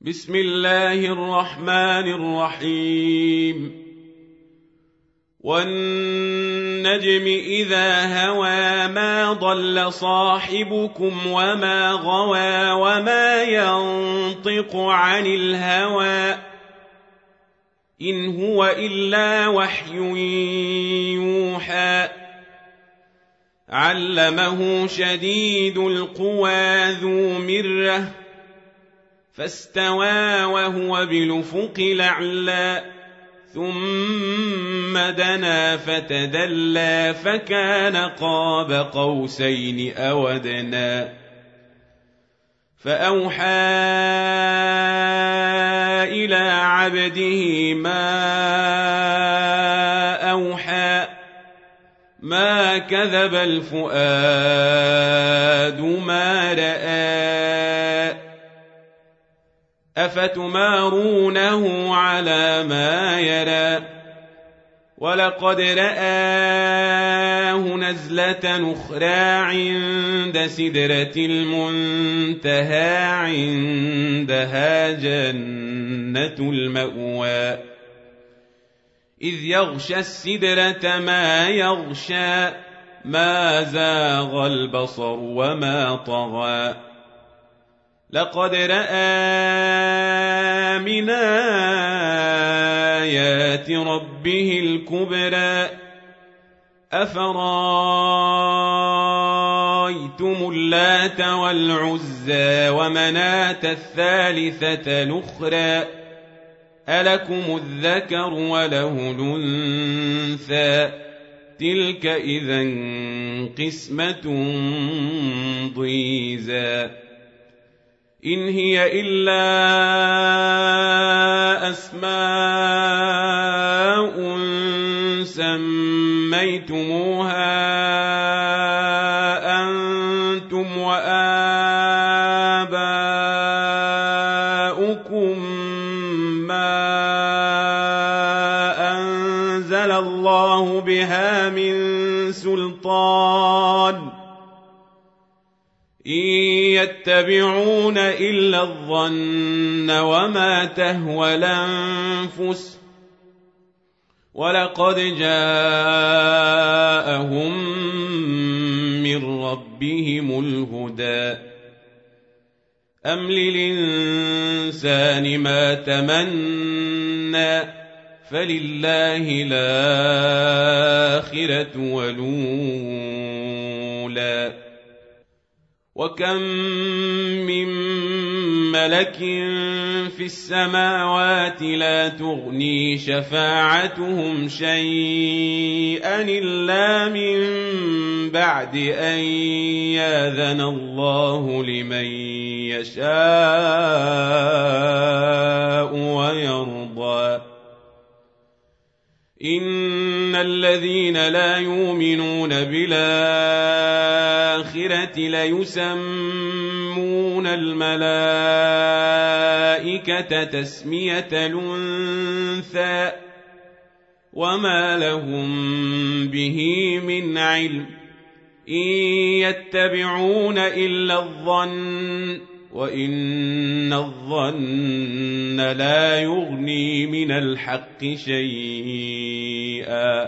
بسم الله الرحمن الرحيم والنجم إذا هوى ما ضل صاحبكم وما غوى وما ينطق عن الهوى إن هو إلا وحي يوحى علمه شديد القوى ذو مرة فاستوى وهو بالأفق الأعلى ثم دنا فتدلى فكان قاب قوسين أو أدنى فأوحى إلى عبده ما أوحى ما كذب الفؤاد ما رأى أفتمارونه على ما يرى ولقد رآه نزلة أخرى عند سدرة المنتهى عندها جنة المأوى إذ يغشى السدرة ما يغشى ما زاغ البصر وما طغى لقد رأى من آيات ربه الكبرى أفرأيتم اللات والعزى ومناة الثالثة الأخرى ألكم الذكر وله الأنثى تلك إذا قسمة ضيزى إن هي إلا أسماء سميتموها أنتم وآباؤكم ما أنزل الله بها من سلطان إن يتبعون إلا الظن وما تهوى الأنفس ولقد جاءهم من ربهم الهدى أم للإنسان ما تمنى فلله الآخرة والأولى وكم من ملك في السماوات لا تغني شفاعتهم شيئا إلا من بعد أن يأذن الله لمن يشاء ويرضى إن الذين لا يؤمنون بالآخرة ليسمون الملائكة تسمية الأنثى وما لهم به من علم إن يتبعون إلا الظن وإن الظن لا يغني من الحق شيئا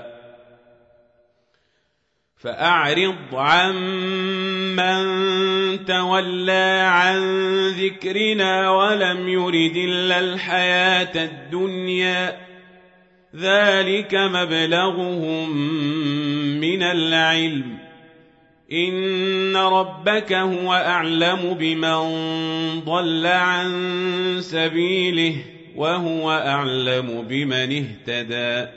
فأعرض عمن تولى عن ذكرنا ولم يرد إلا الحياة الدنيا ذلك مبلغهم من العلم إن ربك هو أعلم بمن ضل عن سبيله وهو أعلم بمن اهتدى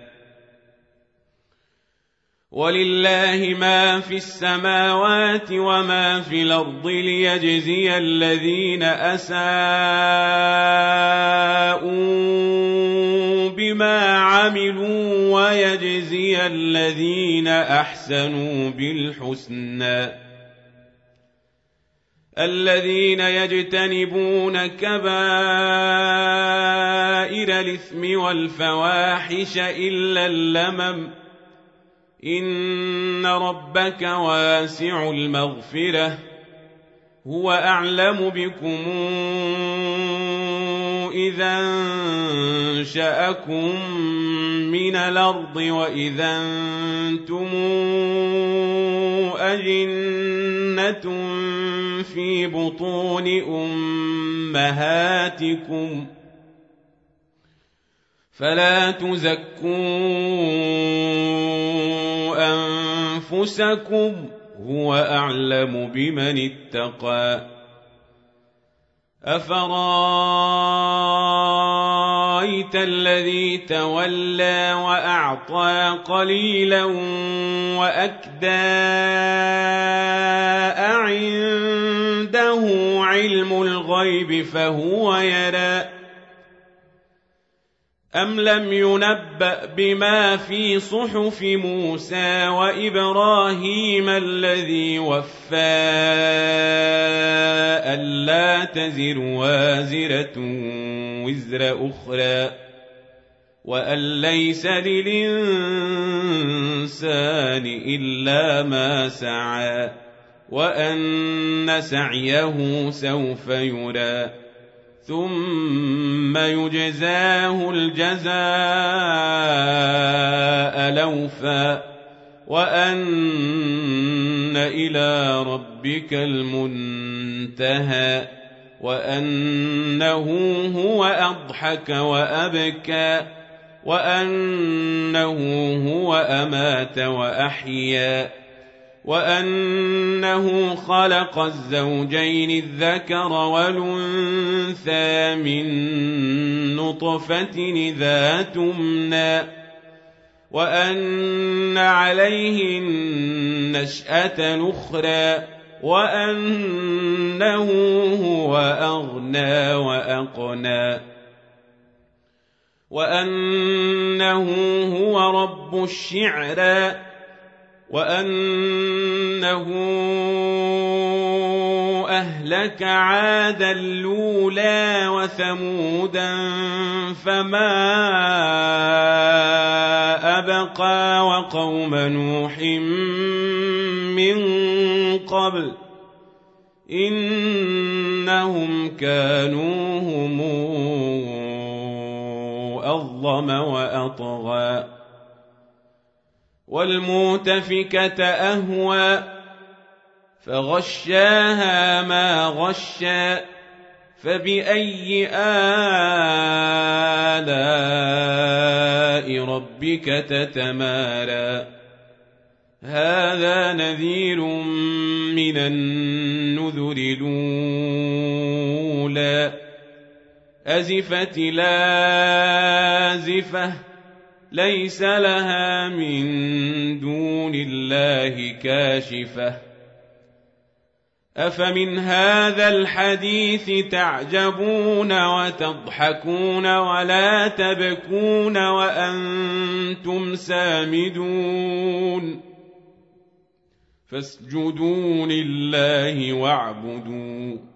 ولله ما في السماوات وما في الأرض ليجزي الذين أساءوا بما عملوا ويجزي الذين أحسنوا بالحسنى الذين يجتنبون كبائر الإثم والفواحش إلا اللمم إن ربك واسع المغفرة هو أعلم بكم إذا أنشأكم من الأرض وإذا أنتم أجنة في بطون أمهاتكم فلا تزكوا أنفسكم هو أعلم بمن اتقى أفرأيت الذي تولى وأعطى قليلا وأكدى أعنده علم الغيب فهو يرى أم لم ينبأ بما في صحف موسى وإبراهيم الذي وفى ألا تزر وازرة وزر أخرى وأن ليس للإنسان إلا ما سعى وأن سعيه سوف يرى ثم يجزاه الجزاء الأوفى وأن إلى ربك المنتهى وأنه هو أضحك وأبكى وأنه هو أمات وأحيا وأنه خلق الزوجين الذكر والأنثى من نطفة إذا تمنى وأن عليه النشأة الأخرى وأنه هو أغنى وأقنى وأنه هو رب الشعرى وأنه أهلك عادا الأولى وثمودا فما أبقى وقوم نوح من قبل إنهم كانوا هم أظلم وأطغى والمؤتفكة أهوى فغشاها ما غشى فبأي آلاء ربك تتمارى هذا نذير من النذر الأولى أزفت لازفة ليس لها من دون الله كاشفة أفمن هذا الحديث تعجبون وتضحكون ولا تبكون وأنتم سامدون فاسجدوا لله واعبدوا